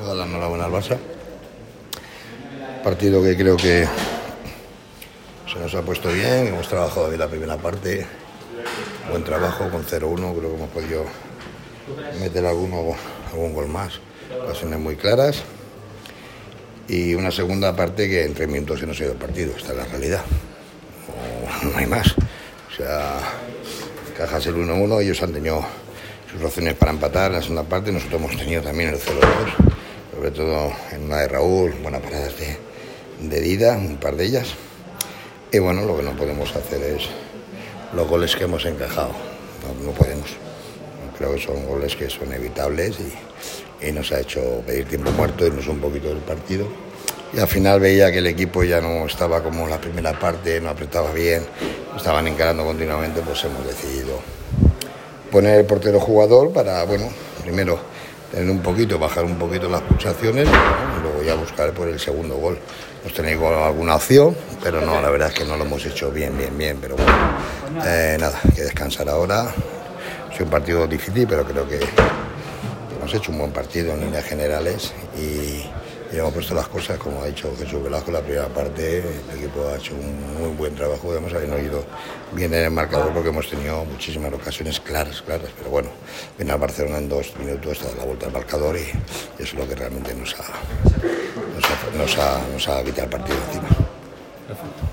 Quiero dar la enhorabuena al Barça. Partido que creo que se nos ha puesto bien, hemos trabajado bien la primera parte, buen trabajo con 0-1, creo que hemos podido meter algún gol más, ocasiones muy claras, y una segunda parte que en 3 minutos se nos ha ido el partido, esta es la realidad, no hay más. O sea, Cajas el 1-1, ellos han tenido sus opciones para empatar en la segunda parte, nosotros hemos tenido también el 0-2, sobre todo en una de Raúl, buenas paradas de Dida, un par de ellas. Y bueno, lo que no podemos hacer es los goles que hemos encajado, no podemos. Creo que son goles que son evitables y nos ha hecho pedir tiempo muerto, irnos un poquito del partido. Y al final veía que el equipo ya no estaba como la primera parte, no apretaba bien, estaban encarando continuamente, pues hemos decidido poner el portero jugador para, bueno, primero tener un poquito, bajar un poquito las pulsaciones, y luego ya buscar por el segundo gol. Hemos tenido alguna opción, pero no, la verdad es que no lo hemos hecho bien, pero bueno, nada, hay que descansar ahora. Ha sido un partido difícil, pero creo que hemos hecho un buen partido en líneas generales y hemos puesto las cosas, como ha dicho Jesús Velasco, la primera parte, el equipo ha hecho un muy buen trabajo, hemos ido bien en el marcador porque hemos tenido muchísimas ocasiones claras, pero bueno, viene al Barcelona en 2 minutos, está la vuelta al marcador y eso es lo que realmente nos ha quitado el partido encima.